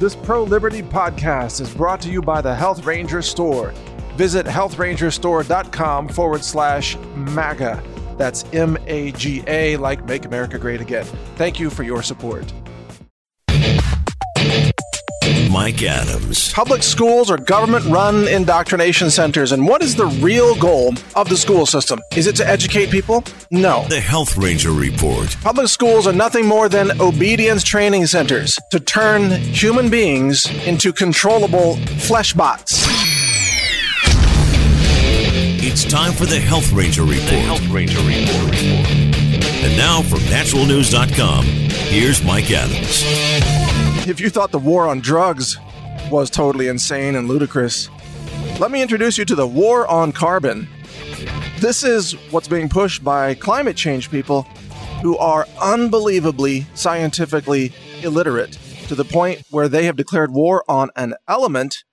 This pro-liberty podcast is brought to you by the Health Ranger Store. Visit healthrangerstore.com/MAGA. That's MAGA, like Make America Great Again. Thank you for your support. Mike Adams. Public schools are government-run indoctrination centers, and what is the real goal of the school system? Is it to educate people? No. The Health Ranger Report. Public schools are nothing more than obedience training centers to turn human beings into controllable flesh bots. It's time for the Health Ranger Report. The Health Ranger Report. And now from naturalnews.com, here's Mike Adams. If you thought the war on drugs was totally insane and ludicrous, let me introduce you to the war on carbon. This is what's being pushed by climate change people who are unbelievably scientifically illiterate to the point where they have declared war on an element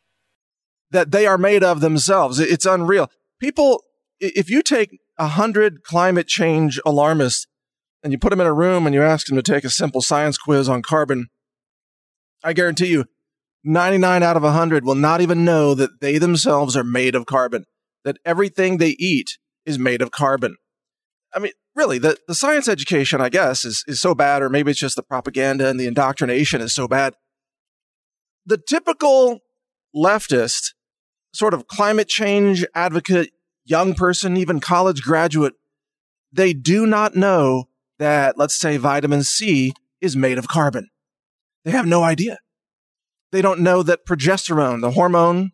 that they are made of themselves. It's unreal. People, if you take 100 climate change alarmists and you put them in a room and you ask them to take a simple science quiz on carbon, I guarantee you 99 out of 100 will not even know that they themselves are made of carbon, that everything they eat is made of carbon. I mean, really, the science education, I guess, is so bad, or maybe it's just the propaganda and the indoctrination is so bad. The typical leftist, sort of climate change advocate, young person, even college graduate, they do not know that, let's say, vitamin C is made of carbon. They have no idea. They don't know that progesterone, the hormone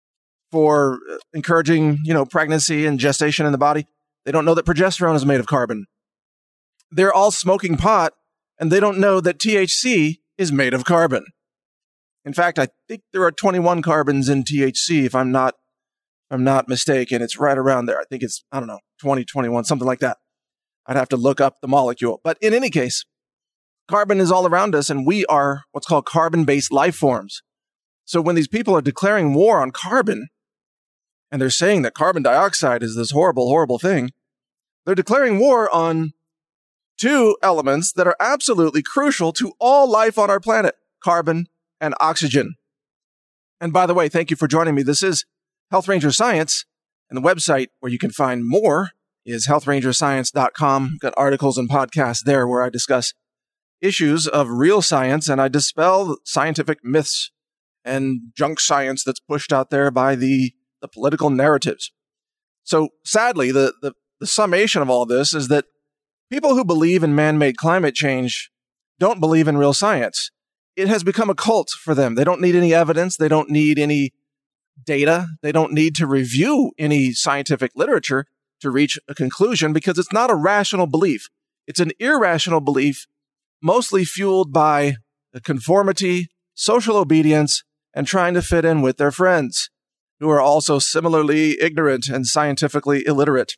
for encouraging, pregnancy and gestation in the body, they don't know that progesterone is made of carbon. They're all smoking pot, and they don't know that THC is made of carbon. In fact, I think there are 21 carbons in THC, if I'm not mistaken. It's right around there. I think it's, 20, 21, something like that. I'd have to look up the molecule. But in any case, carbon is all around us, and we are what's called carbon-based life forms. So when these people are declaring war on carbon, and they're saying that carbon dioxide is this horrible, horrible thing, they're declaring war on two elements that are absolutely crucial to all life on our planet, carbon and oxygen. And by the way, thank you for joining me. This is Health Ranger Science, and the website where you can find more is healthrangerscience.com. Got articles and podcasts there where I discuss issues of real science, and I dispel scientific myths and junk science that's pushed out there by the political narratives. So sadly, the summation of all this is that people who believe in man-made climate change don't believe in real science. It has become a cult for them. They don't need any evidence. They don't need any data. They don't need to review any scientific literature to reach a conclusion, because it's not a rational belief. It's an irrational belief, mostly fueled by conformity, social obedience, and trying to fit in with their friends, who are also similarly ignorant and scientifically illiterate.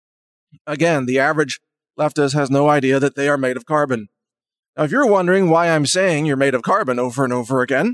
Again, the average leftist has no idea that they are made of carbon. Now, if you're wondering why I'm saying you're made of carbon over and over again,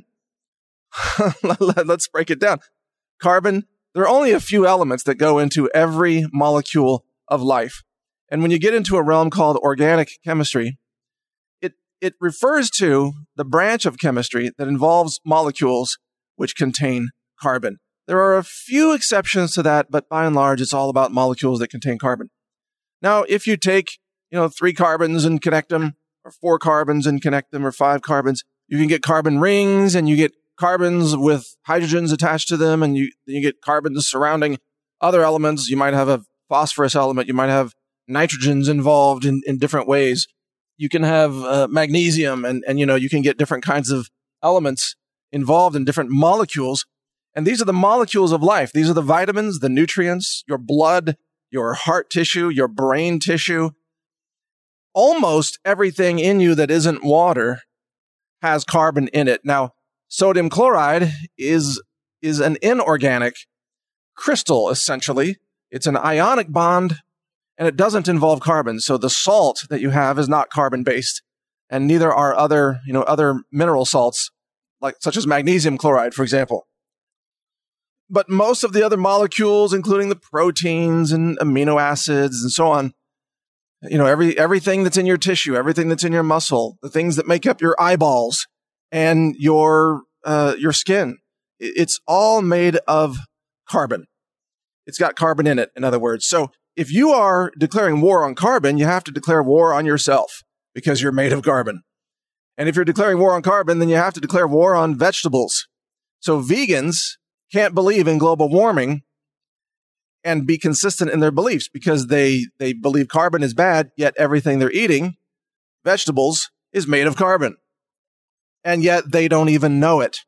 let's break it down. Carbon, there are only a few elements that go into every molecule of life. And when you get into a realm called organic chemistry, it refers to the branch of chemistry that involves molecules which contain carbon. There are a few exceptions to that, but by and large, it's all about molecules that contain carbon. Now, if you take, 3 carbons and connect them, or 4 carbons and connect them, or 5 carbons, you can get carbon rings, and you get carbons with hydrogens attached to them, and you get carbons surrounding other elements. You might have a phosphorus element. You might have nitrogens involved in different ways. You can have magnesium, and you can get different kinds of elements involved in different molecules. And these are the molecules of life. These are the vitamins, the nutrients, your blood, your heart tissue, your brain tissue. Almost everything in you that isn't water has carbon in it. Now, sodium chloride is an inorganic crystal, essentially. It's an ionic bond, and it doesn't involve carbon. So the salt that you have is not carbon-based, and neither are other mineral salts, such as magnesium chloride, for example. But most of the other molecules, including the proteins and amino acids and so on, everything that's in your tissue, everything that's in your muscle, the things that make up your eyeballs, and your skin. It's all made of carbon. It's got carbon in it, in other words. So if you are declaring war on carbon, you have to declare war on yourself because you're made of carbon. And if you're declaring war on carbon, then you have to declare war on vegetables. So vegans can't believe in global warming and be consistent in their beliefs because they believe carbon is bad, yet everything they're eating, vegetables, is made of carbon. And yet they don't even know it.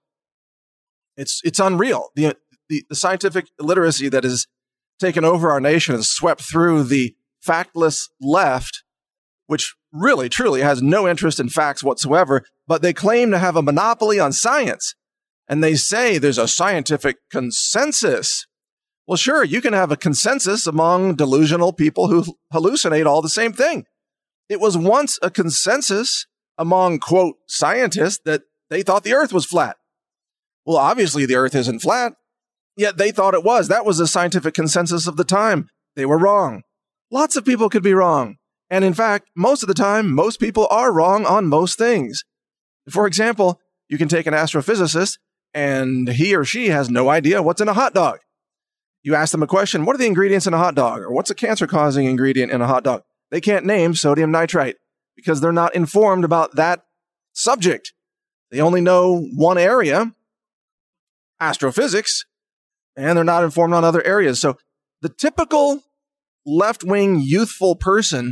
It's unreal. The scientific illiteracy that has taken over our nation and swept through the factless left, which really, truly has no interest in facts whatsoever, but they claim to have a monopoly on science. And they say there's a scientific consensus. Well, sure, you can have a consensus among delusional people who hallucinate all the same thing. It was once a consensus among, quote, scientists that they thought the earth was flat. Well, obviously the earth isn't flat, yet they thought it was. That was the scientific consensus of the time. They were wrong. Lots of people could be wrong. And in fact, most of the time, most people are wrong on most things. For example, you can take an astrophysicist and he or she has no idea what's in a hot dog. You ask them a question, what are the ingredients in a hot dog? Or what's a cancer-causing ingredient in a hot dog? They can't name sodium nitrite because they're not informed about that subject. They only know one area, astrophysics, and they're not informed on other areas. So the typical left-wing youthful person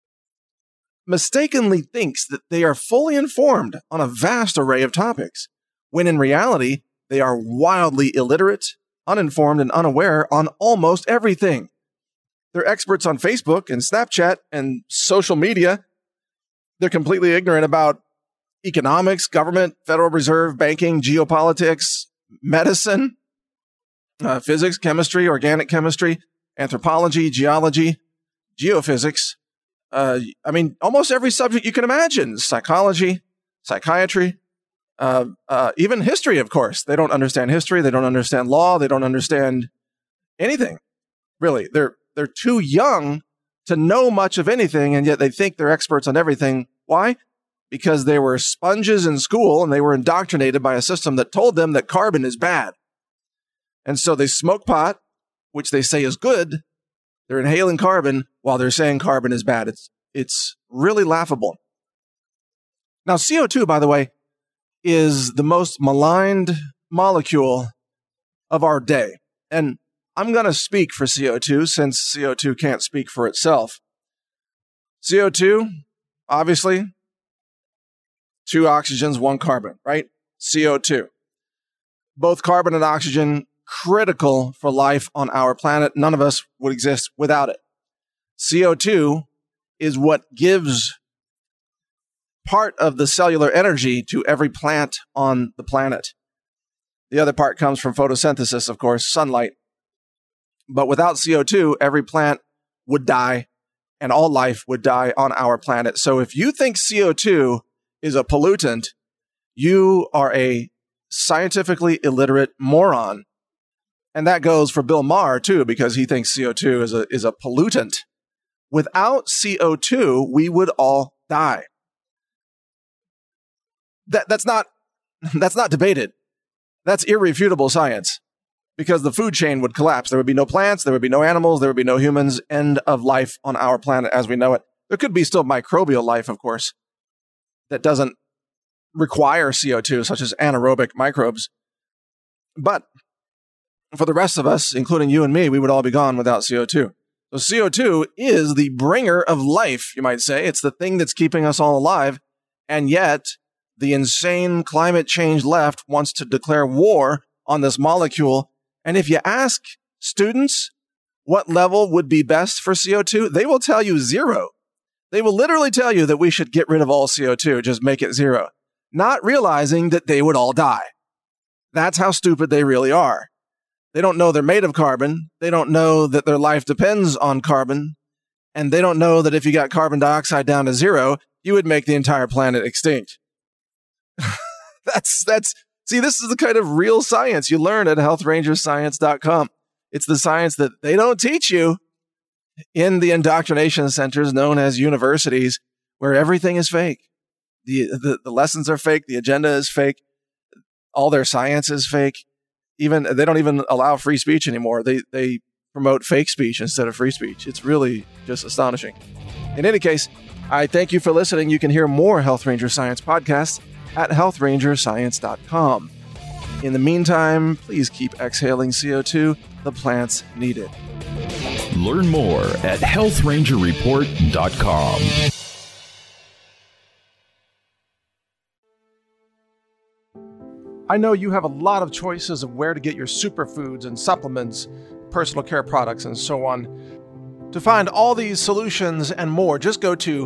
mistakenly thinks that they are fully informed on a vast array of topics, when in reality, they are wildly illiterate, uninformed, and unaware on almost everything. They're experts on Facebook and Snapchat and social media. They're completely ignorant about economics, government, Federal Reserve, banking, geopolitics, medicine, physics, chemistry, organic chemistry, anthropology, geology, geophysics. Almost every subject you can imagine. Psychology, psychiatry, even history, of course. They don't understand history. They don't understand law. They don't understand anything. Really, they're too young to know much of anything, and yet they think they're experts on everything. Why? Because they were sponges in school and they were indoctrinated by a system that told them that carbon is bad. And so they smoke pot, which they say is good. They're inhaling carbon while they're saying carbon is bad. It's really laughable. Now, CO2, by the way, is the most maligned molecule of our day. And I'm going to speak for CO2 since CO2 can't speak for itself. CO2, obviously, 2 oxygens, 1 carbon, right? CO2. Both carbon and oxygen critical for life on our planet. None of us would exist without it. CO2 is what gives part of the cellular energy to every plant on the planet. The other part comes from photosynthesis, of course, sunlight. But without CO2, every plant would die and all life would die on our planet. So if you think CO2 is a pollutant, you are a scientifically illiterate moron. And that goes for Bill Maher, too, because he thinks CO2 is a pollutant. Without CO2, we would all die. That's not debated. That's irrefutable science, because the food chain would collapse. There would be no plants, there would be no animals, there would be no humans. End of life on our planet as we know it. There could be still microbial life, of course, that doesn't require CO2, such as anaerobic microbes. But for the rest of us, including you and me, we would all be gone without CO2. So CO2 is the bringer of life, you might say. It's the thing that's keeping us all alive. And yet, the insane climate change left wants to declare war on this molecule. And if you ask students what level would be best for CO2, they will tell you 0. They will literally tell you that we should get rid of all CO2, just make it 0, not realizing that they would all die. That's how stupid they really are. They don't know they're made of carbon. They don't know that their life depends on carbon. And they don't know that if you got carbon dioxide down to 0, you would make the entire planet extinct. See, this is the kind of real science you learn at healthrangerscience.com. It's the science that they don't teach you in the indoctrination centers known as universities, where everything is fake. The lessons are fake. The agenda is fake. All their science is fake. Even they don't even allow free speech anymore. They promote fake speech instead of free speech. It's really just astonishing. In any case, I thank you for listening. You can hear more Health Ranger Science podcasts at healthrangerscience.com. In the meantime, please keep exhaling CO2. The plants need it. Learn more at healthrangerreport.com. I know you have a lot of choices of where to get your superfoods and supplements, personal care products, and so on. To find all these solutions and more, just go to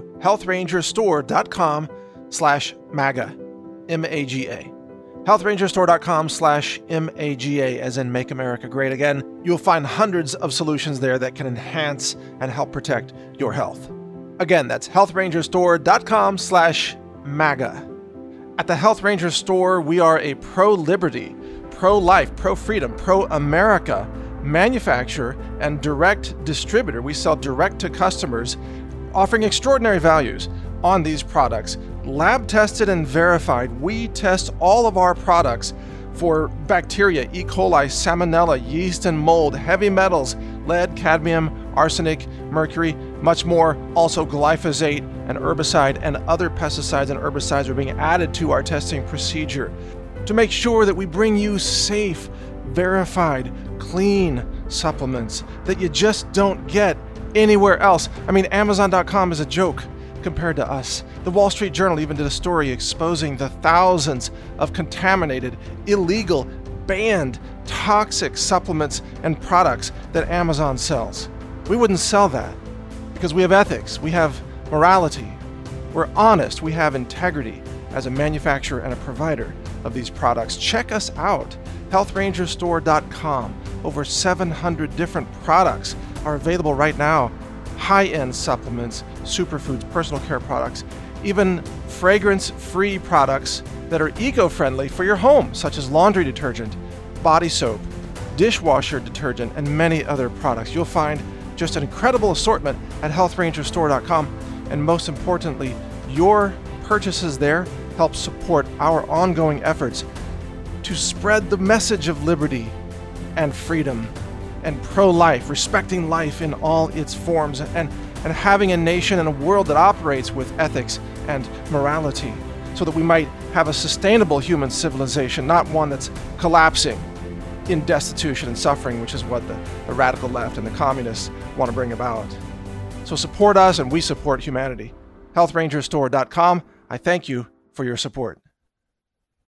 healthrangerstore.com/MAGA, M-A-G-A. healthrangerstore.com/MAGA, as in Make America Great Again. You'll find hundreds of solutions there that can enhance and help protect your health. Again, that's healthrangerstore.com/MAGA. At the Health Ranger Store, we are a pro-liberty, pro-life, pro-freedom, pro-America manufacturer and direct distributor. We sell direct to customers, offering extraordinary values on these products. Lab tested and verified. We test all of our products for bacteria, E. coli, salmonella, yeast and mold, heavy metals, lead, cadmium, arsenic, mercury, much more. Also glyphosate, and herbicide and other pesticides and herbicides are being added to our testing procedure to make sure that we bring you safe, verified, clean supplements that you just don't get anywhere else. I mean, Amazon.com is a joke compared to us. The Wall Street Journal even did a story exposing the thousands of contaminated, illegal, banned, toxic supplements and products that Amazon sells. We wouldn't sell that because we have ethics, we have morality, we're honest, we have integrity as a manufacturer and a provider of these products. Check us out, healthrangerstore.com. Over 700 different products are available right now. High-end supplements, superfoods, personal care products, even fragrance-free products that are eco-friendly for your home, such as laundry detergent, body soap, dishwasher detergent, and many other products. You'll find just an incredible assortment at healthrangerstore.com, and most importantly, your purchases there help support our ongoing efforts to spread the message of liberty and freedom and pro-life, respecting life in all its forms, and having a nation and a world that operates with ethics and morality, so that we might have a sustainable human civilization, not one that's collapsing in destitution and suffering, which is what the radical left and the communists want to bring about. So support us and we support humanity. healthrangerstore.com. I thank you for your support.